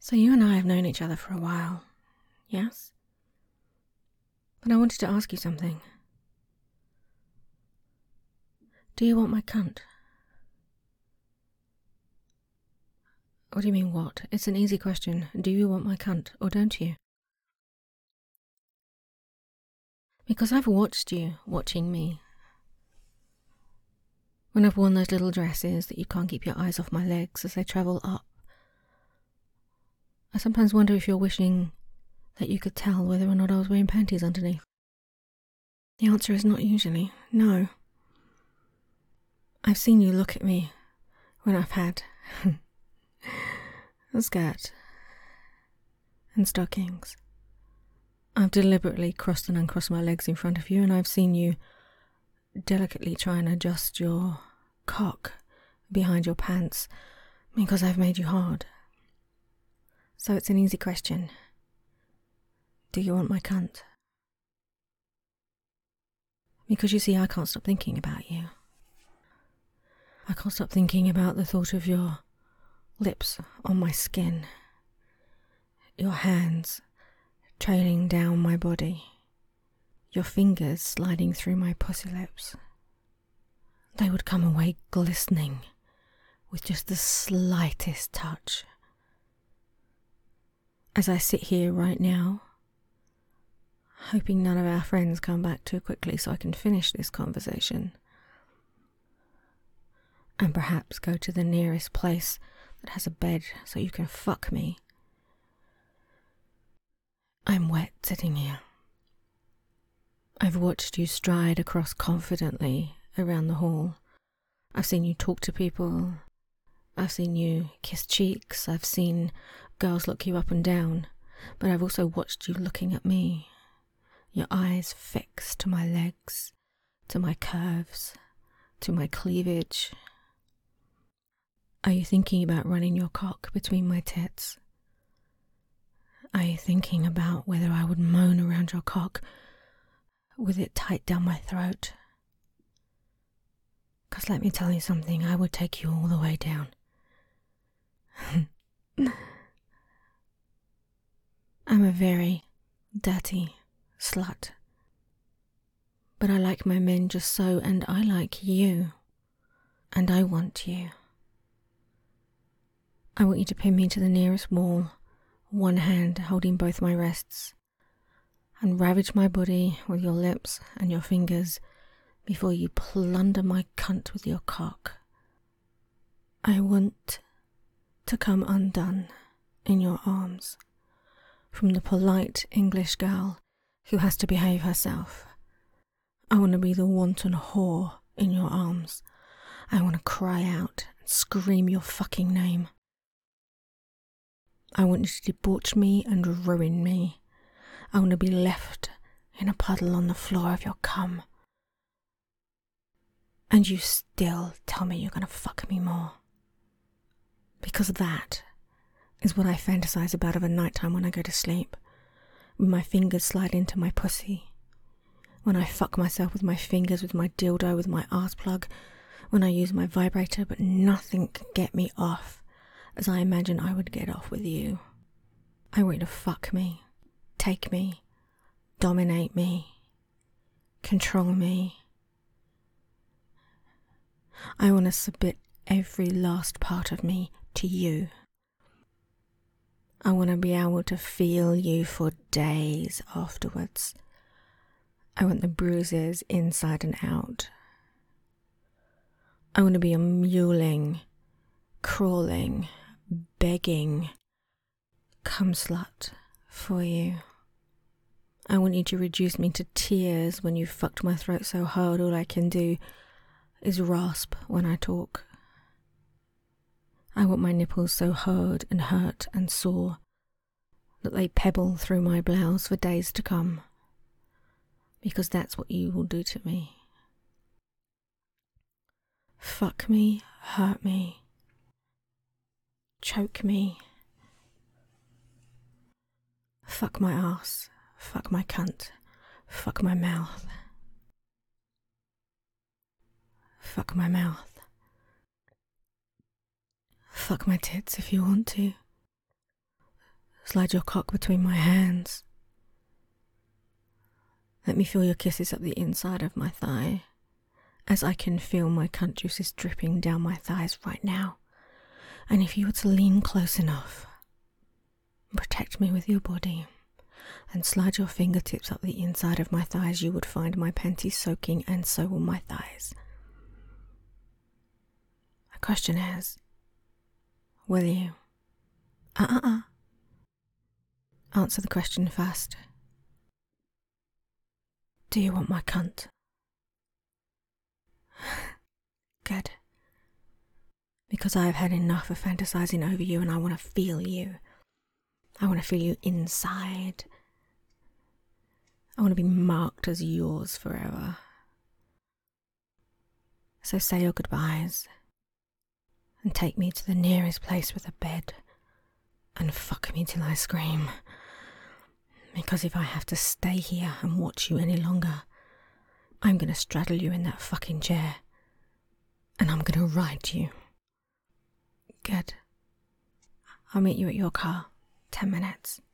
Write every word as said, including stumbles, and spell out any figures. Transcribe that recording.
So you and I have known each other for a while, yes? But I wanted to ask you something. Do you want my cunt? What do you mean, what? It's an easy question. Do you want my cunt, or don't you? Because I've watched you watching me. When I've worn those little dresses that you can't keep your eyes off my legs as they travel up, I sometimes wonder if you're wishing that you could tell whether or not I was wearing panties underneath. The answer is not usually, no. I've seen you look at me when I've had a skirt and stockings. I've deliberately crossed and uncrossed my legs in front of you, and I've seen you delicately try and adjust your cock behind your pants because I've made you hard. So it's an easy question. Do you want my cunt? Because you see, I can't stop thinking about you. I can't stop thinking about the thought of your lips on my skin, your hands trailing down my body, your fingers sliding through my pussy lips. They would come away glistening with just the slightest touch. As I sit here right now, hoping none of our friends come back too quickly so I can finish this conversation and perhaps go to the nearest place that has a bed so you can fuck me. I'm wet sitting here. I've watched you stride across confidently around the hall. I've seen you talk to people. I've seen you kiss cheeks. I've seen girls look you up and down. But I've also watched you looking at me, your eyes fixed to my legs, to my curves, to my cleavage. Are you thinking about running your cock between my tits? Are you thinking about whether I would moan around your cock with it tight down my throat? 'Cause let me tell you something, I would take you all the way down. I'm a very dirty slut. But I like my men just so, and I like you. And I want you. I want you to pin me to the nearest wall, one hand holding both my wrists, and ravage my body with your lips and your fingers before you plunder my cunt with your cock. I want to come undone in your arms from the polite English girl who has to behave herself. I want to be the wanton whore in your arms. I want to cry out and scream your fucking name. I want you to debauch me and ruin me. I want to be left in a puddle on the floor of your cum. And you still tell me you're going to fuck me more. Because that is what I fantasize about of a nighttime when I go to sleep. When my fingers slide into my pussy. When I fuck myself with my fingers, with my dildo, with my arse plug. When I use my vibrator, but nothing can get me off as I imagine I would get off with you. I want you to fuck me, take me, dominate me, control me. I want to submit every last part of me to you. I want to be able to feel you for days afterwards. I want the bruises inside and out. I want to be a mewling, crawling, begging cum slut for you. I want you to reduce me to tears when you fucked my throat so hard all I can do is rasp when I talk. I want my nipples so hard and hurt and sore that they pebble through my blouse for days to come, because that's what you will do to me. Fuck me, hurt me, choke me, fuck my ass, fuck my cunt, fuck my mouth, fuck my mouth. Fuck my tits if you want to. Slide your cock between my hands. Let me feel your kisses up the inside of my thigh, as I can feel my cunt juices dripping down my thighs right now. And if you were to lean close enough, protect me with your body, and slide your fingertips up the inside of my thighs, you would find my panties soaking, and so will my thighs. The question is, will you? Uh-uh-uh. Answer the question first. Do you want my cunt? Good. Because I have had enough of fantasizing over you, and I want to feel you. I want to feel you inside. I want to be marked as yours forever. So say your goodbyes and take me to the nearest place with a bed and fuck me till I scream. Because if I have to stay here and watch you any longer, I'm going to straddle you in that fucking chair and I'm going to ride you. Good. I'll meet you at your car. Ten minutes.